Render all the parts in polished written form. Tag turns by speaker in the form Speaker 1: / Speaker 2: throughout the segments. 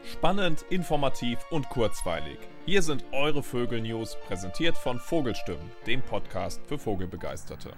Speaker 1: Spannend, informativ und kurzweilig. Hier sind eure Vögel-News, präsentiert von Vogelstimmen, dem Podcast für Vogelbegeisterte.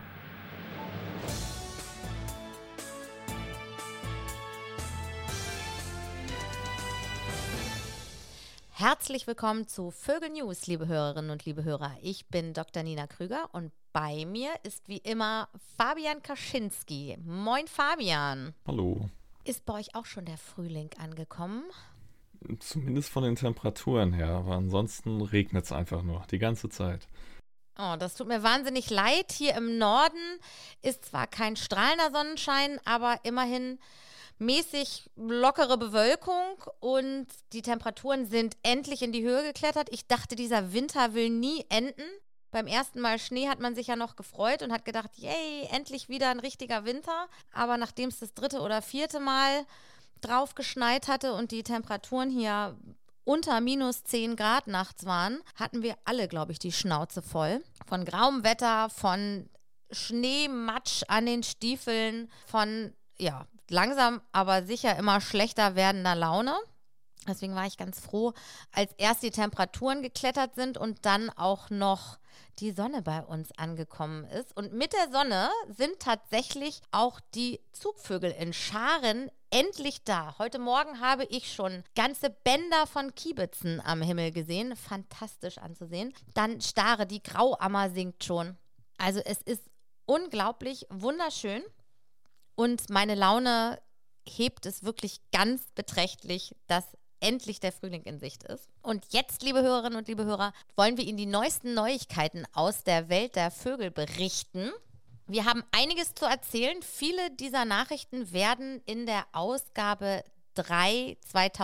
Speaker 2: Herzlich willkommen zu Vögel News, liebe Hörerinnen und liebe Hörer. Ich bin Dr. Nina Krüger und bei mir ist wie immer Fabian Kaczynski. Moin Fabian.
Speaker 1: Hallo.
Speaker 2: Ist bei euch auch schon der Frühling angekommen?
Speaker 1: Zumindest von den Temperaturen her, aber ansonsten regnet es einfach nur die ganze Zeit.
Speaker 2: Oh, das tut mir wahnsinnig leid. Hier im Norden ist zwar kein strahlender Sonnenschein, aber immerhin mäßig lockere Bewölkung und die Temperaturen sind endlich in die Höhe geklettert. Ich dachte, dieser Winter will nie enden. Beim ersten Mal Schnee hat man sich ja noch gefreut und hat gedacht, yay, endlich wieder ein richtiger Winter. Aber nachdem es das 3. oder 4. Mal drauf geschneit hatte und die Temperaturen hier unter minus 10 Grad nachts waren, hatten wir alle, glaube ich, die Schnauze voll. Von grauem Wetter, von Schneematsch an den Stiefeln, von, ja, langsam, aber sicher immer schlechter werdender Laune. Deswegen war ich ganz froh, als erst die Temperaturen geklettert sind und dann auch noch die Sonne bei uns angekommen ist. Und mit der Sonne sind tatsächlich auch die Zugvögel in Scharen endlich da. Heute Morgen habe ich schon ganze Bänder von Kiebitzen am Himmel gesehen. Fantastisch anzusehen. Dann Stare, die Grauammer singt schon. Also es ist unglaublich wunderschön. Und meine Laune hebt es wirklich ganz beträchtlich, dass endlich der Frühling in Sicht ist. Und jetzt, liebe Hörerinnen und liebe Hörer, wollen wir Ihnen die neuesten Neuigkeiten aus der Welt der Vögel berichten. Wir haben einiges zu erzählen. Viele dieser Nachrichten werden in der Ausgabe 3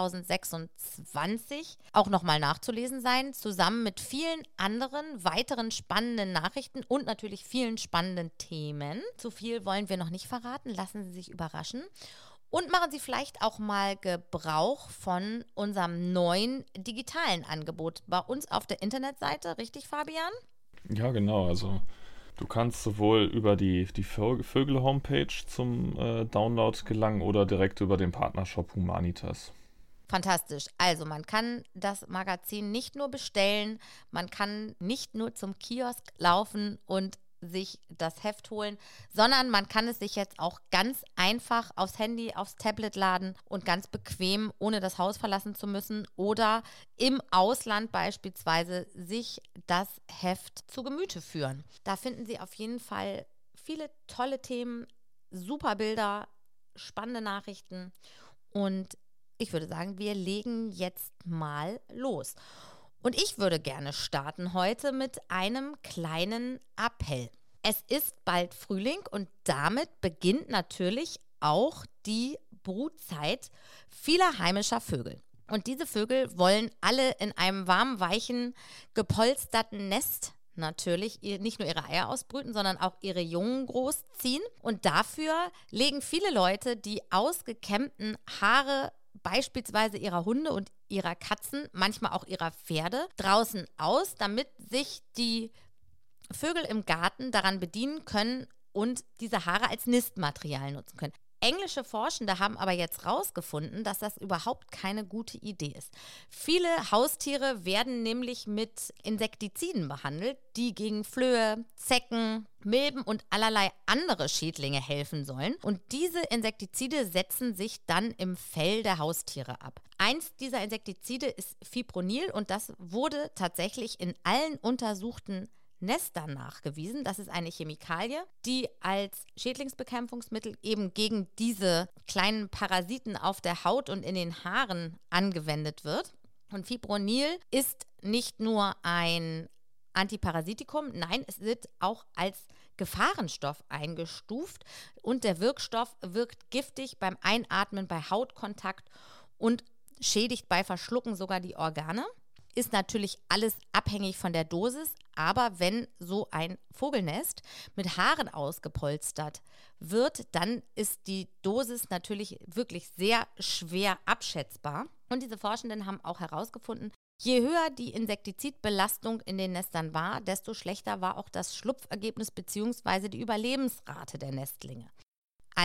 Speaker 2: 2026 auch nochmal nachzulesen sein, zusammen mit vielen anderen weiteren spannenden Nachrichten und natürlich vielen spannenden Themen. Zu viel wollen wir noch nicht verraten, lassen Sie sich überraschen. Und machen Sie vielleicht auch mal Gebrauch von unserem neuen digitalen Angebot bei uns auf der Internetseite, richtig, Fabian?
Speaker 1: Ja, genau, also du kannst sowohl über die Vögel-Homepage zum Download gelangen oder direkt über den Partnershop Humanitas.
Speaker 2: Fantastisch. Also man kann das Magazin nicht nur bestellen, man kann nicht nur zum Kiosk laufen und sich das Heft holen, sondern man kann es sich jetzt auch ganz einfach aufs Handy, aufs Tablet laden und ganz bequem, ohne das Haus verlassen zu müssen oder im Ausland beispielsweise sich das Heft zu Gemüte führen. Da finden Sie auf jeden Fall viele tolle Themen, super Bilder, spannende Nachrichten und ich würde sagen, wir legen jetzt mal los. Und ich würde gerne starten heute mit einem kleinen Appell. Es ist bald Frühling und damit beginnt natürlich auch die Brutzeit vieler heimischer Vögel. Und diese Vögel wollen alle in einem warmen, weichen, gepolsterten Nest natürlich nicht nur ihre Eier ausbrüten, sondern auch ihre Jungen großziehen. Und dafür legen viele Leute die ausgekämmten Haare beispielsweise ihrer Hunde und ihrer Katzen, manchmal auch ihrer Pferde, draußen aus, damit sich die Vögel im Garten daran bedienen können und diese Haare als Nistmaterial nutzen können. Englische Forschende haben aber jetzt rausgefunden, dass das überhaupt keine gute Idee ist. Viele Haustiere werden nämlich mit Insektiziden behandelt, die gegen Flöhe, Zecken, Milben und allerlei andere Schädlinge helfen sollen. Und diese Insektizide setzen sich dann im Fell der Haustiere ab. Eins dieser Insektizide ist Fipronil und das wurde tatsächlich in allen untersuchten Nestern nachgewiesen. Das ist eine Chemikalie, die als Schädlingsbekämpfungsmittel eben gegen diese kleinen Parasiten auf der Haut und in den Haaren angewendet wird. Und Fipronil ist nicht nur ein Antiparasitikum, nein, es wird auch als Gefahrenstoff eingestuft und der Wirkstoff wirkt giftig beim Einatmen, bei Hautkontakt und schädigt bei Verschlucken sogar die Organe. Ist natürlich alles abhängig von der Dosis, aber wenn so ein Vogelnest mit Haaren ausgepolstert wird, dann ist die Dosis natürlich wirklich sehr schwer abschätzbar. Und diese Forschenden haben auch herausgefunden, je höher die Insektizidbelastung in den Nestern war, desto schlechter war auch das Schlupfergebnis bzw. die Überlebensrate der Nestlinge. Also,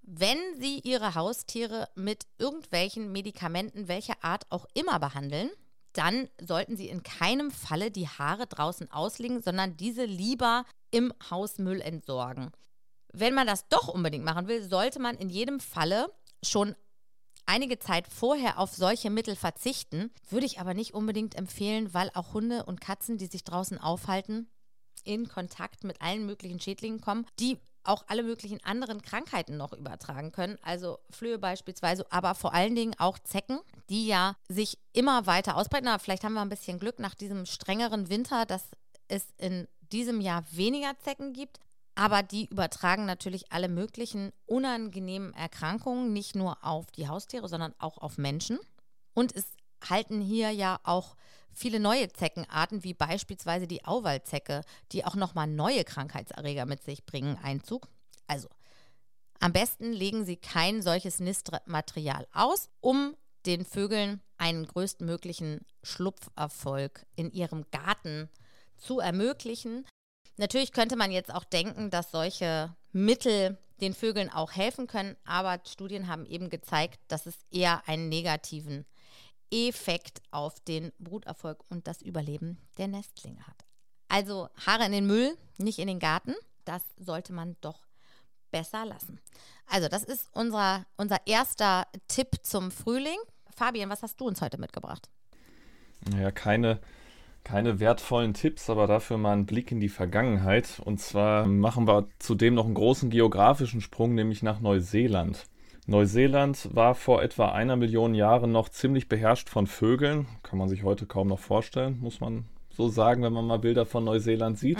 Speaker 2: wenn Sie Ihre Haustiere mit irgendwelchen Medikamenten, welcher Art auch immer behandeln, dann sollten Sie in keinem Falle die Haare draußen auslegen, sondern diese lieber im Hausmüll entsorgen. Wenn man das doch unbedingt machen will, sollte man in jedem Falle schon einige Zeit vorher auf solche Mittel verzichten. Würde ich aber nicht unbedingt empfehlen, weil auch Hunde und Katzen, die sich draußen aufhalten, in Kontakt mit allen möglichen Schädlingen kommen, die auch alle möglichen anderen Krankheiten noch übertragen können, also Flöhe beispielsweise, aber vor allen Dingen auch Zecken, die ja sich immer weiter ausbreiten. Aber vielleicht haben wir ein bisschen Glück nach diesem strengeren Winter, dass es in diesem Jahr weniger Zecken gibt, aber die übertragen natürlich alle möglichen unangenehmen Erkrankungen, nicht nur auf die Haustiere, sondern auch auf Menschen. Und es halten hier ja auch viele neue Zeckenarten, wie beispielsweise die Auwaldzecke, die auch nochmal neue Krankheitserreger mit sich bringen, Einzug. Also, am besten legen Sie kein solches Nistmaterial aus, um den Vögeln einen größtmöglichen Schlupferfolg in ihrem Garten zu ermöglichen. Natürlich könnte man jetzt auch denken, dass solche Mittel den Vögeln auch helfen können, aber Studien haben eben gezeigt, dass es eher einen negativen Effekt auf den Bruterfolg und das Überleben der Nestlinge hat. Also Haare in den Müll, nicht in den Garten. Das sollte man doch besser lassen. Also das ist unser erster Tipp zum Frühling. Fabian, was hast du uns heute mitgebracht?
Speaker 1: Ja, keine wertvollen Tipps, aber dafür mal einen Blick in die Vergangenheit. Und zwar machen wir zudem noch einen großen geografischen Sprung, nämlich nach Neuseeland. Neuseeland war vor etwa 1 Million Jahren noch ziemlich beherrscht von Vögeln. Kann man sich heute kaum noch vorstellen, muss man so sagen, wenn man mal Bilder von Neuseeland sieht.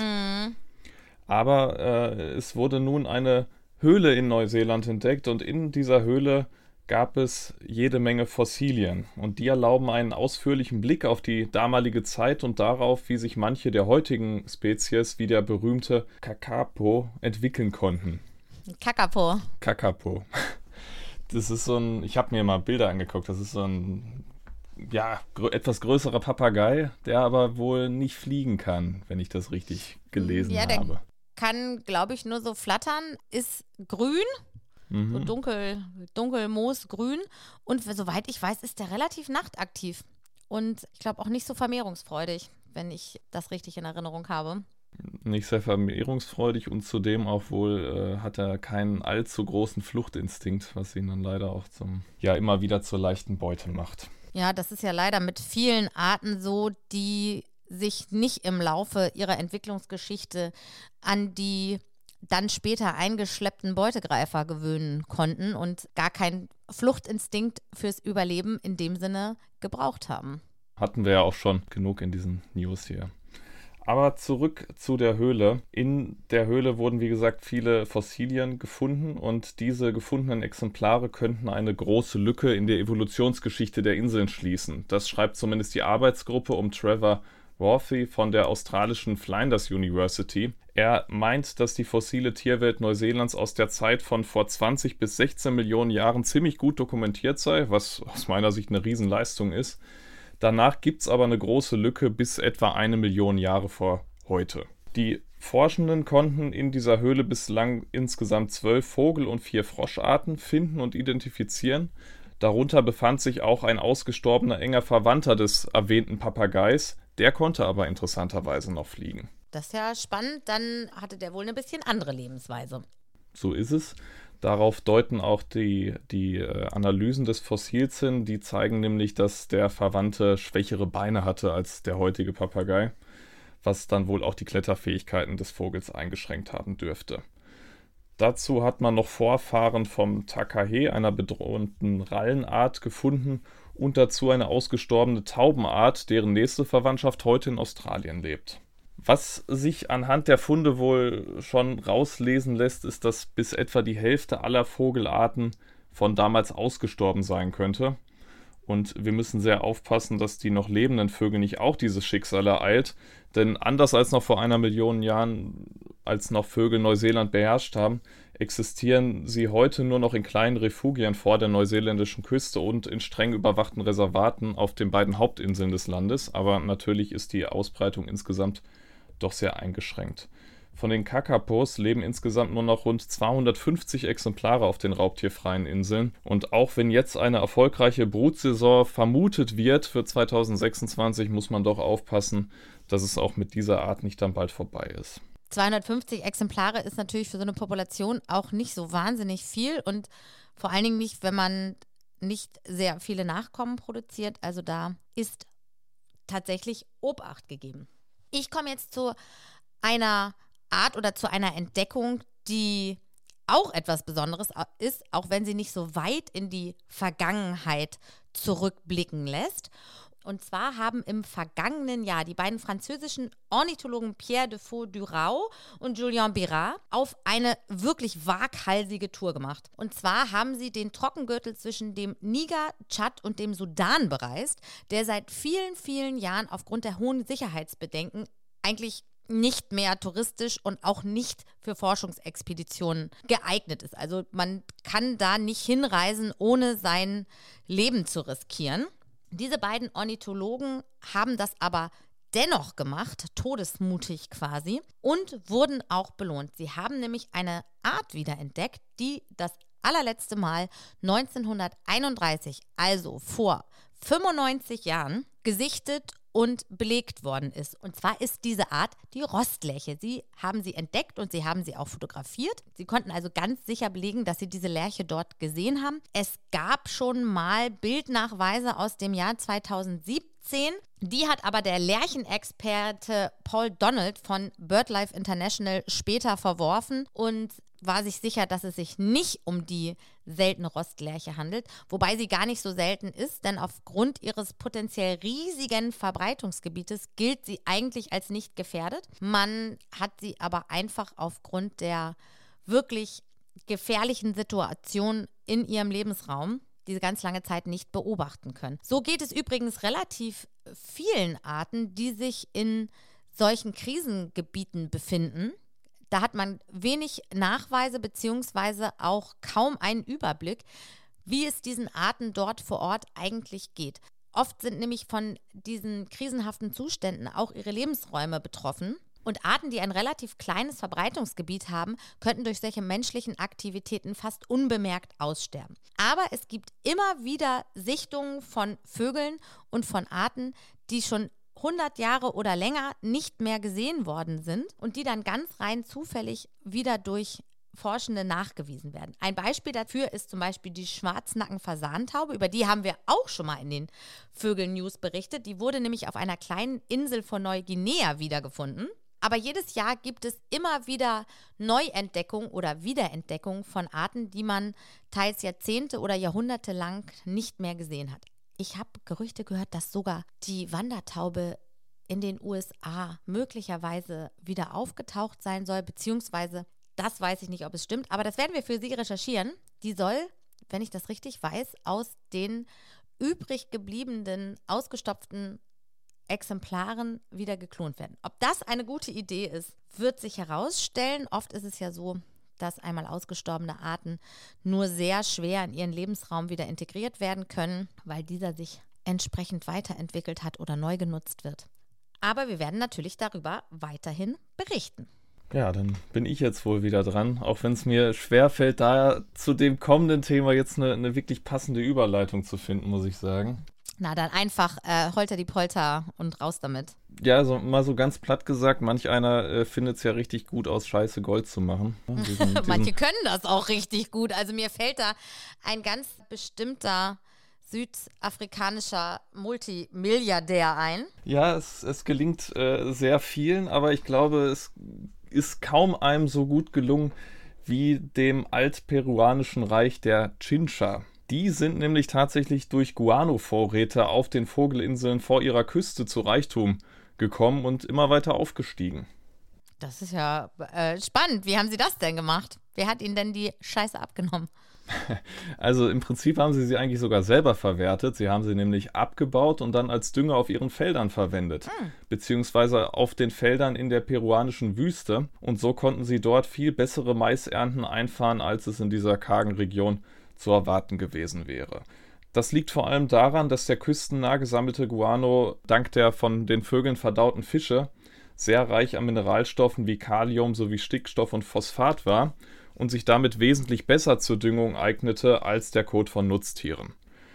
Speaker 1: Aber es wurde nun eine Höhle in Neuseeland entdeckt und in dieser Höhle gab es jede Menge Fossilien. Und die erlauben einen ausführlichen Blick auf die damalige Zeit und darauf, wie sich manche der heutigen Spezies, wie der berühmte Kakapo, entwickeln konnten. Kakapo. Das ist ich habe mir mal Bilder angeguckt, das ist so ein, etwas größerer Papagei, der aber wohl nicht fliegen kann, wenn ich das richtig gelesen habe.
Speaker 2: Der kann, glaube ich, nur so flattern, ist grün, so dunkel moosgrün und soweit ich weiß, ist der relativ nachtaktiv und ich glaube auch nicht so vermehrungsfreudig, wenn ich das richtig in Erinnerung habe.
Speaker 1: Nicht sehr vermehrungsfreudig und zudem auch wohl hat er keinen allzu großen Fluchtinstinkt, was ihn dann leider auch immer wieder zur leichten Beute macht.
Speaker 2: Ja, das ist ja leider mit vielen Arten so, die sich nicht im Laufe ihrer Entwicklungsgeschichte an die dann später eingeschleppten Beutegreifer gewöhnen konnten und gar keinen Fluchtinstinkt fürs Überleben in dem Sinne gebraucht haben.
Speaker 1: Hatten wir ja auch schon genug in diesen News hier. Aber zurück zu der Höhle. In der Höhle wurden, wie gesagt, viele Fossilien gefunden und diese gefundenen Exemplare könnten eine große Lücke in der Evolutionsgeschichte der Inseln schließen. Das schreibt zumindest die Arbeitsgruppe um Trevor Worthy von der australischen Flinders University. Er meint, dass die fossile Tierwelt Neuseelands aus der Zeit von vor 20 bis 16 Millionen Jahren ziemlich gut dokumentiert sei, was aus meiner Sicht eine Riesenleistung ist. Danach gibt es aber eine große Lücke bis etwa 1 Million Jahre vor heute. Die Forschenden konnten in dieser Höhle bislang insgesamt 12 Vogel- und 4 Froscharten finden und identifizieren. Darunter befand sich auch ein ausgestorbener enger Verwandter des erwähnten Papageis. Der konnte aber interessanterweise noch fliegen.
Speaker 2: Das ist ja spannend, dann hatte der wohl eine bisschen andere Lebensweise.
Speaker 1: So ist es. Darauf deuten auch die Analysen des Fossils hin. Die zeigen nämlich, dass der Verwandte schwächere Beine hatte als der heutige Papagei, was dann wohl auch die Kletterfähigkeiten des Vogels eingeschränkt haben dürfte. Dazu hat man noch Vorfahren vom Takahe, einer bedrohten Rallenart, gefunden und dazu eine ausgestorbene Taubenart, deren nächste Verwandtschaft heute in Australien lebt. Was sich anhand der Funde wohl schon rauslesen lässt, ist, dass bis etwa die Hälfte aller Vogelarten von damals ausgestorben sein könnte. Und wir müssen sehr aufpassen, dass die noch lebenden Vögel nicht auch dieses Schicksal ereilt. Denn anders als noch vor 1 Million Jahren, als noch Vögel Neuseeland beherrscht haben, existieren sie heute nur noch in kleinen Refugien vor der neuseeländischen Küste und in streng überwachten Reservaten auf den beiden Hauptinseln des Landes. Aber natürlich ist die Ausbreitung insgesamt doch sehr eingeschränkt. Von den Kakapos leben insgesamt nur noch rund 250 Exemplare auf den raubtierfreien Inseln. Und auch wenn jetzt eine erfolgreiche Brutsaison vermutet wird für 2026, muss man doch aufpassen, dass es auch mit dieser Art nicht dann bald vorbei ist.
Speaker 2: 250 Exemplare ist natürlich für so eine Population auch nicht so wahnsinnig viel und vor allen Dingen nicht, wenn man nicht sehr viele Nachkommen produziert. Also da ist tatsächlich Obacht gegeben. Ich komme jetzt zu einer Art oder zu einer Entdeckung, die auch etwas Besonderes ist, auch wenn sie nicht so weit in die Vergangenheit zurückblicken lässt. Und zwar haben im vergangenen Jahr die beiden französischen Ornithologen Pierre Defoe-Durau und Julien Bérard auf eine wirklich waghalsige Tour gemacht. Und zwar haben sie den Trockengürtel zwischen dem Niger, Tschad und dem Sudan bereist, der seit vielen, vielen Jahren aufgrund der hohen Sicherheitsbedenken eigentlich nicht mehr touristisch und auch nicht für Forschungsexpeditionen geeignet ist. Also man kann da nicht hinreisen, ohne sein Leben zu riskieren. Diese beiden Ornithologen haben das aber dennoch gemacht, todesmutig quasi, und wurden auch belohnt. Sie haben nämlich eine Art wiederentdeckt, die das allerletzte Mal 1931, also vor 95 Jahren, gesichtet und belegt worden ist. Und zwar ist diese Art die Rostlerche. Sie haben sie entdeckt und sie haben sie auch fotografiert. Sie konnten also ganz sicher belegen, dass sie diese Lerche dort gesehen haben. Es gab schon mal Bildnachweise aus dem Jahr 2017. Die hat aber der Lerchenexperte Paul Donald von BirdLife International später verworfen und war sich sicher, dass es sich nicht um die seltene Rostlerche handelt, wobei sie gar nicht so selten ist, denn aufgrund ihres potenziell riesigen Verbreitungsgebietes gilt sie eigentlich als nicht gefährdet. Man hat sie aber einfach aufgrund der wirklich gefährlichen Situation in ihrem Lebensraum diese ganz lange Zeit nicht beobachten können. So geht es übrigens relativ vielen Arten, die sich in solchen Krisengebieten befinden. Da hat man wenig Nachweise beziehungsweise auch kaum einen Überblick, wie es diesen Arten dort vor Ort eigentlich geht. Oft sind nämlich von diesen krisenhaften Zuständen auch ihre Lebensräume betroffen. Und Arten, die ein relativ kleines Verbreitungsgebiet haben, könnten durch solche menschlichen Aktivitäten fast unbemerkt aussterben. Aber es gibt immer wieder Sichtungen von Vögeln und von Arten, die schon 100 Jahre oder länger nicht mehr gesehen worden sind und die dann ganz rein zufällig wieder durch Forschende nachgewiesen werden. Ein Beispiel dafür ist zum Beispiel die Schwarznacken-Fasantaube, über die haben wir auch schon mal in den Vögel-News berichtet. Die wurde nämlich auf einer kleinen Insel von Neuguinea wiedergefunden. Aber jedes Jahr gibt es immer wieder Neuentdeckungen oder Wiederentdeckungen von Arten, die man teils Jahrzehnte oder Jahrhunderte lang nicht mehr gesehen hat. Ich habe Gerüchte gehört, dass sogar die Wandertaube in den USA möglicherweise wieder aufgetaucht sein soll, beziehungsweise, das weiß ich nicht, ob es stimmt, aber das werden wir für Sie recherchieren. Die soll, wenn ich das richtig weiß, aus den übrig gebliebenen, ausgestopften Exemplaren wieder geklont werden. Ob das eine gute Idee ist, wird sich herausstellen. Oft ist es ja so, dass einmal ausgestorbene Arten nur sehr schwer in ihren Lebensraum wieder integriert werden können, weil dieser sich entsprechend weiterentwickelt hat oder neu genutzt wird. Aber wir werden natürlich darüber weiterhin berichten.
Speaker 1: Ja, dann bin ich jetzt wohl wieder dran, auch wenn es mir schwerfällt, da zu dem kommenden Thema jetzt eine wirklich passende Überleitung zu finden, muss ich sagen.
Speaker 2: Na, dann einfach Holter die Polter und raus damit.
Speaker 1: Ja, also mal so ganz platt gesagt, manch einer findet es ja richtig gut, aus Scheiße Gold zu machen.
Speaker 2: Manche können das auch richtig gut. Also mir fällt da ein ganz bestimmter südafrikanischer Multimilliardär ein.
Speaker 1: Ja, es gelingt sehr vielen, aber ich glaube, es ist kaum einem so gut gelungen wie dem altperuanischen Reich der Chincha. Die sind nämlich tatsächlich durch Guano-Vorräte auf den Vogelinseln vor ihrer Küste zu Reichtum gekommen und immer weiter aufgestiegen.
Speaker 2: Das ist ja spannend. Wie haben Sie das denn gemacht? Wer hat Ihnen denn die Scheiße abgenommen?
Speaker 1: Also im Prinzip haben sie eigentlich sogar selber verwertet. Sie haben sie nämlich abgebaut und dann als Dünger auf ihren Feldern verwendet. Beziehungsweise auf den Feldern in der peruanischen Wüste. Und so konnten sie dort viel bessere Maisernten einfahren, als es in dieser kargen Region zu erwarten gewesen wäre. Das liegt vor allem daran, dass der küstennah gesammelte Guano dank der von den Vögeln verdauten Fische sehr reich an Mineralstoffen wie Kalium sowie Stickstoff und Phosphat war und sich damit wesentlich besser zur Düngung eignete als der Kot von Nutztieren.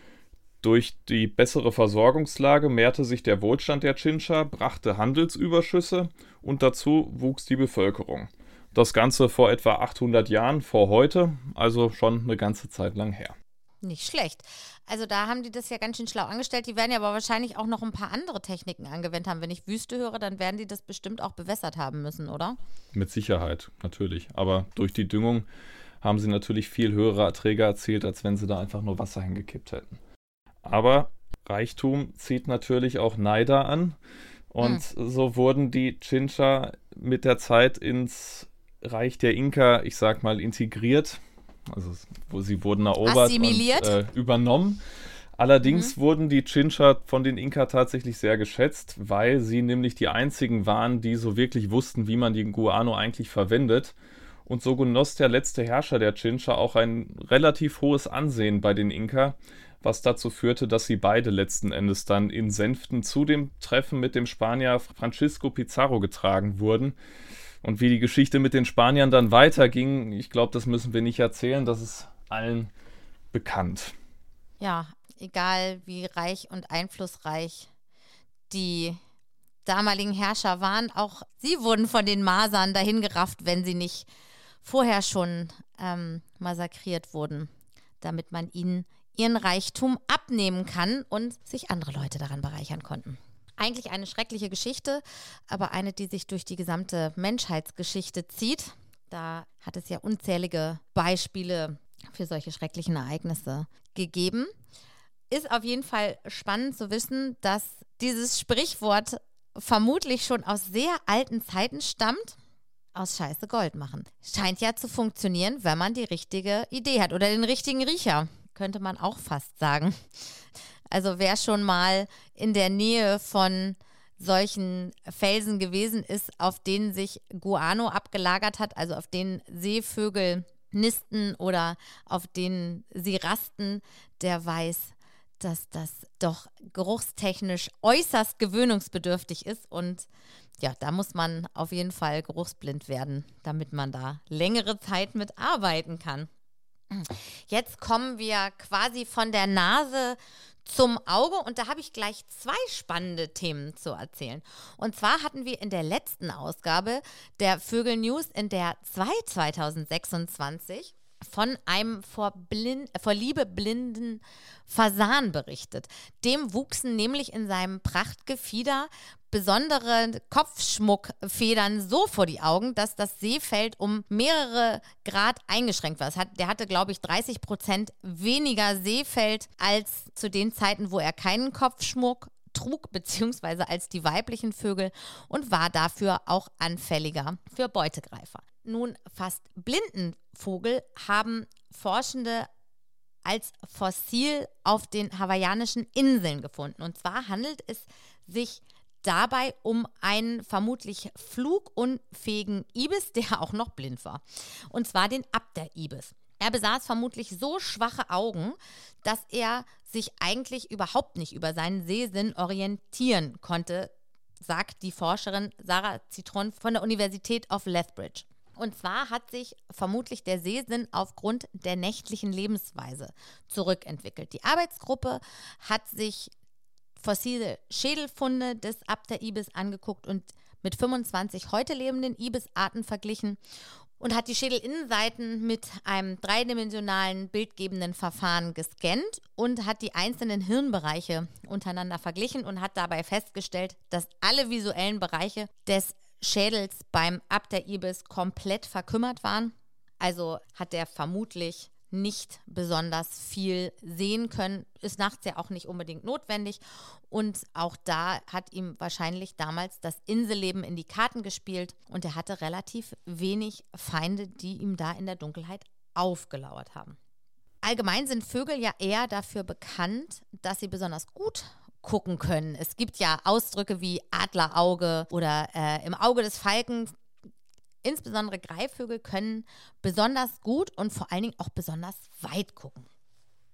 Speaker 1: Durch die bessere Versorgungslage mehrte sich der Wohlstand der Chincha, brachte Handelsüberschüsse und dazu wuchs die Bevölkerung. Das Ganze vor etwa 800 Jahren vor heute, also schon eine ganze Zeit lang her.
Speaker 2: Nicht schlecht. Also da haben die das ja ganz schön schlau angestellt. Die werden ja aber wahrscheinlich auch noch ein paar andere Techniken angewendet haben. Wenn ich Wüste höre, dann werden die das bestimmt auch bewässert haben müssen, oder?
Speaker 1: Mit Sicherheit, natürlich. Aber durch die Düngung haben sie natürlich viel höhere Erträge erzielt, als wenn sie da einfach nur Wasser hingekippt hätten. Aber Reichtum zieht natürlich auch Neider an. Und so wurden die Chincha mit der Zeit ins Reich der Inka, ich sag mal, integriert. Also wo sie wurden erobert
Speaker 2: assimiliert
Speaker 1: und übernommen. Allerdings wurden die Chincha von den Inka tatsächlich sehr geschätzt, weil sie nämlich die einzigen waren, die so wirklich wussten, wie man den Guano eigentlich verwendet. Und so genoss der letzte Herrscher der Chincha auch ein relativ hohes Ansehen bei den Inka, was dazu führte, dass sie beide letzten Endes dann in Sänften zu dem Treffen mit dem Spanier Francisco Pizarro getragen wurden. Und wie die Geschichte mit den Spaniern dann weiterging, ich glaube, das müssen wir nicht erzählen, das ist allen bekannt.
Speaker 2: Ja, egal wie reich und einflussreich die damaligen Herrscher waren, auch sie wurden von den Masern dahin gerafft, wenn sie nicht vorher schon massakriert wurden, damit man ihnen ihren Reichtum abnehmen kann und sich andere Leute daran bereichern konnten. Eigentlich eine schreckliche Geschichte, aber eine, die sich durch die gesamte Menschheitsgeschichte zieht. Da hat es ja unzählige Beispiele für solche schrecklichen Ereignisse gegeben. Ist auf jeden Fall spannend zu wissen, dass dieses Sprichwort vermutlich schon aus sehr alten Zeiten stammt. Aus Scheiße Gold machen. Scheint ja zu funktionieren, wenn man die richtige Idee hat oder den richtigen Riecher, könnte man auch fast sagen. Also wer schon mal in der Nähe von solchen Felsen gewesen ist, auf denen sich Guano abgelagert hat, also auf denen Seevögel nisten oder auf denen sie rasten, der weiß, dass das doch geruchstechnisch äußerst gewöhnungsbedürftig ist. Und ja, da muss man auf jeden Fall geruchsblind werden, damit man da längere Zeit mit arbeiten kann. Jetzt kommen wir quasi von der Nase zum Auge und da habe ich gleich 2 spannende Themen zu erzählen. Und zwar hatten wir in der letzten Ausgabe der Vögel News in der 2026 von einem vor Liebe blinden Fasan berichtet. Dem wuchsen nämlich in seinem Prachtgefieder besondere Kopfschmuckfedern so vor die Augen, dass das Sehfeld um mehrere Grad eingeschränkt war. Der hatte, glaube ich, 30% weniger Sehfeld als zu den Zeiten, wo er keinen Kopfschmuck trug, beziehungsweise als die weiblichen Vögel, und war dafür auch anfälliger für Beutegreifer. Nun, fast blinden Vogel haben Forschende als Fossil auf den hawaiianischen Inseln gefunden. Und zwar handelt es sich dabei um einen vermutlich flugunfähigen Ibis, der auch noch blind war. Und zwar den Abder-Ibis. Er besaß vermutlich so schwache Augen, dass er sich eigentlich überhaupt nicht über seinen Sehsinn orientieren konnte, sagt die Forscherin Sarah Citron von der Universität of Lethbridge. Und zwar hat sich vermutlich der Sehsinn aufgrund der nächtlichen Lebensweise zurückentwickelt. Die Arbeitsgruppe hat sich fossile Schädelfunde des Abder-Ibis angeguckt und mit 25 heute lebenden Ibisarten verglichen und hat die Schädelinnenseiten mit einem dreidimensionalen bildgebenden Verfahren gescannt und hat die einzelnen Hirnbereiche untereinander verglichen und hat dabei festgestellt, dass alle visuellen Bereiche des Schädels beim Abder-Ibis komplett verkümmert waren. Also hat er vermutlich nicht besonders viel sehen können, ist nachts ja auch nicht unbedingt notwendig und auch da hat ihm wahrscheinlich damals das Inselleben in die Karten gespielt und er hatte relativ wenig Feinde, die ihm da in der Dunkelheit aufgelauert haben. Allgemein sind Vögel ja eher dafür bekannt, dass sie besonders gut gucken können. Es gibt ja Ausdrücke wie Adlerauge oder im Auge des Falkens. Insbesondere Greifvögel können besonders gut und vor allen Dingen auch besonders weit gucken.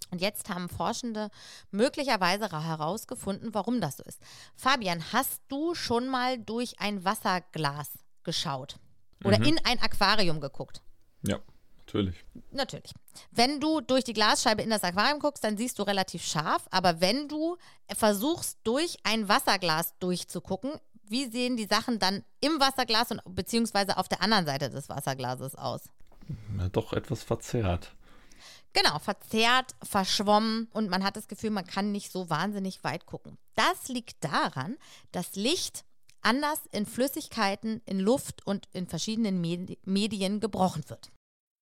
Speaker 2: Und jetzt haben Forschende möglicherweise herausgefunden, warum das so ist. Fabian, hast du schon mal durch ein Wasserglas geschaut? Oder in ein Aquarium geguckt?
Speaker 1: Ja, natürlich.
Speaker 2: Natürlich. Wenn du durch die Glasscheibe in das Aquarium guckst, dann siehst du relativ scharf. Aber wenn du versuchst, durch ein Wasserglas durchzugucken, wie sehen die Sachen dann im Wasserglas und beziehungsweise auf der anderen Seite des Wasserglases aus?
Speaker 1: Ja, doch etwas verzerrt.
Speaker 2: Genau, verzerrt, verschwommen und man hat das Gefühl, man kann nicht so wahnsinnig weit gucken. Das liegt daran, dass Licht anders in Flüssigkeiten, in Luft und in verschiedenen Medien gebrochen wird.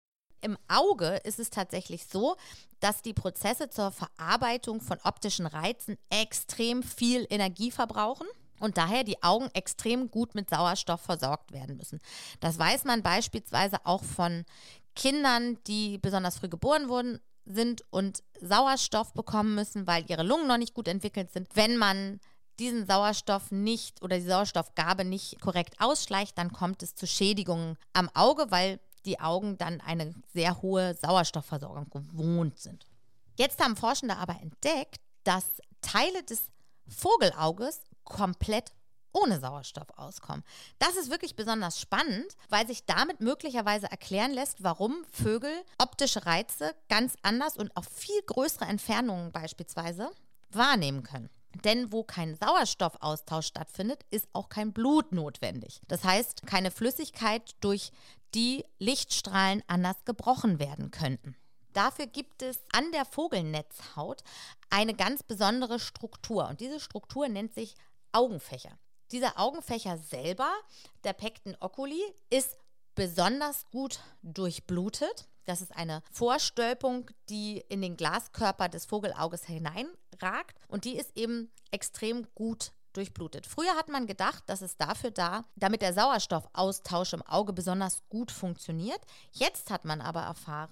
Speaker 2: Im Auge ist es tatsächlich so, dass die Prozesse zur Verarbeitung von optischen Reizen extrem viel Energie verbrauchen und daher die Augen extrem gut mit Sauerstoff versorgt werden müssen. Das weiß man beispielsweise auch von Kindern, die besonders früh geboren sind und Sauerstoff bekommen müssen, weil ihre Lungen noch nicht gut entwickelt sind. Wenn man diesen Sauerstoff nicht oder die Sauerstoffgabe nicht korrekt ausschleicht, dann kommt es zu Schädigungen am Auge, weil die Augen dann eine sehr hohe Sauerstoffversorgung gewohnt sind. Jetzt haben Forschende aber entdeckt, dass Teile des Vogelauges komplett ohne Sauerstoff auskommen. Das ist wirklich besonders spannend, weil sich damit möglicherweise erklären lässt, warum Vögel optische Reize ganz anders und auf viel größere Entfernungen beispielsweise wahrnehmen können. Denn wo kein Sauerstoffaustausch stattfindet, ist auch kein Blut notwendig. Das heißt, keine Flüssigkeit, durch die Lichtstrahlen anders gebrochen werden könnten. Dafür gibt es an der Vogelnetzhaut eine ganz besondere Struktur und diese Struktur nennt sich Augenfächer. Dieser Augenfächer selber, der Pecten oculi, ist besonders gut durchblutet. Das ist eine Vorstülpung, die in den Glaskörper des Vogelauges hineinragt und die ist eben extrem gut durchblutet. Früher hat man gedacht, dass es dafür damit der Sauerstoffaustausch im Auge besonders gut funktioniert. Jetzt hat man aber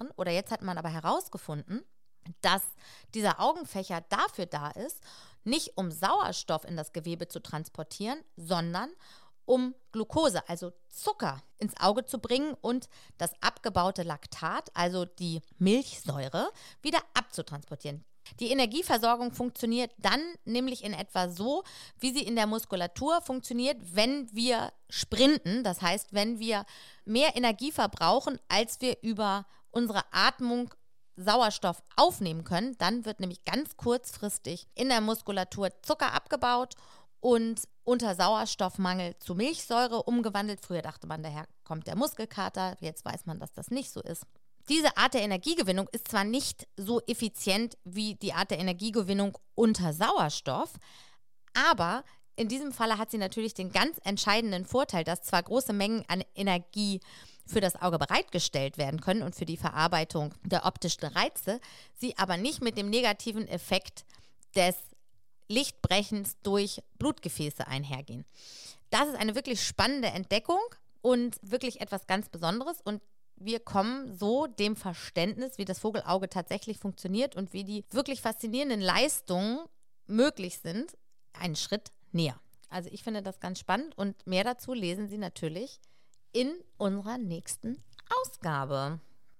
Speaker 2: herausgefunden, dass dieser Augenfächer dafür da ist, nicht um Sauerstoff in das Gewebe zu transportieren, sondern um Glucose, also Zucker, ins Auge zu bringen und das abgebaute Laktat, also die Milchsäure, wieder abzutransportieren. Die Energieversorgung funktioniert dann nämlich in etwa so, wie sie in der Muskulatur funktioniert, wenn wir sprinten. Das heißt, wenn wir mehr Energie verbrauchen, als wir über unsere Atmung Sauerstoff aufnehmen können, dann wird nämlich ganz kurzfristig in der Muskulatur Zucker abgebaut und unter Sauerstoffmangel zu Milchsäure umgewandelt. Früher dachte man, daher kommt der Muskelkater, jetzt weiß man, dass das nicht so ist. Diese Art der Energiegewinnung ist zwar nicht so effizient wie die Art der Energiegewinnung unter Sauerstoff, aber in diesem Falle hat sie natürlich den ganz entscheidenden Vorteil, dass zwar große Mengen an Energie für das Auge bereitgestellt werden können und für die Verarbeitung der optischen Reize, sie aber nicht mit dem negativen Effekt des Lichtbrechens durch Blutgefäße einhergehen. Das ist eine wirklich spannende Entdeckung und wirklich etwas ganz Besonderes und wir kommen so dem Verständnis, wie das Vogelauge tatsächlich funktioniert und wie die wirklich faszinierenden Leistungen möglich sind, einen Schritt näher. Also ich finde das ganz spannend und mehr dazu lesen Sie natürlich in unserer nächsten Ausgabe.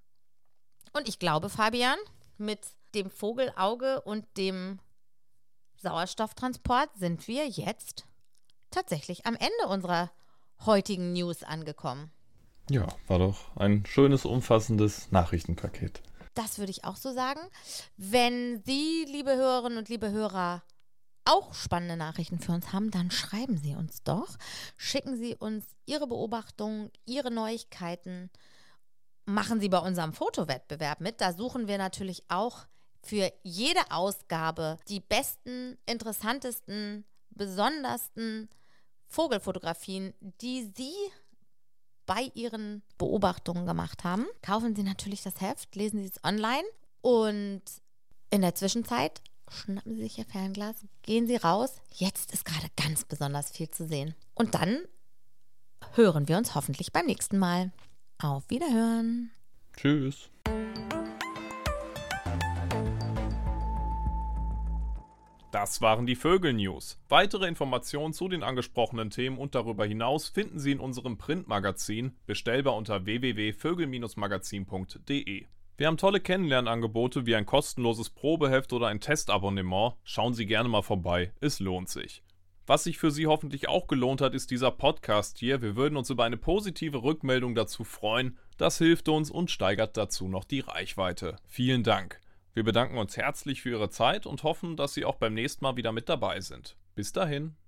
Speaker 2: Und ich glaube, Fabian, mit dem Vogelauge und dem Sauerstofftransport sind wir jetzt tatsächlich am Ende unserer heutigen News angekommen.
Speaker 1: Ja, war doch ein schönes, umfassendes Nachrichtenpaket.
Speaker 2: Das würde ich auch so sagen. Wenn Sie, liebe Hörerinnen und liebe Hörer, auch spannende Nachrichten für uns haben, dann schreiben Sie uns doch. Schicken Sie uns Ihre Beobachtungen, Ihre Neuigkeiten. Machen Sie bei unserem Fotowettbewerb mit. Da suchen wir natürlich auch für jede Ausgabe die besten, interessantesten, besondersten Vogelfotografien, die Sie bei Ihren Beobachtungen gemacht haben. Kaufen Sie natürlich das Heft, lesen Sie es online und in der Zwischenzeit schnappen Sie sich Ihr Fernglas, gehen Sie raus. Jetzt ist gerade ganz besonders viel zu sehen. Und dann hören wir uns hoffentlich beim nächsten Mal. Auf Wiederhören.
Speaker 1: Tschüss. Das waren die Vögel-News. Weitere Informationen zu den angesprochenen Themen und darüber hinaus finden Sie in unserem Printmagazin, bestellbar unter www.vögel-magazin.de. Wir haben tolle Kennenlernangebote wie ein kostenloses Probeheft oder ein Testabonnement. Schauen Sie gerne mal vorbei, es lohnt sich. Was sich für Sie hoffentlich auch gelohnt hat, ist dieser Podcast hier. Wir würden uns über eine positive Rückmeldung dazu freuen. Das hilft uns und steigert dazu noch die Reichweite. Vielen Dank. Wir bedanken uns herzlich für Ihre Zeit und hoffen, dass Sie auch beim nächsten Mal wieder mit dabei sind. Bis dahin.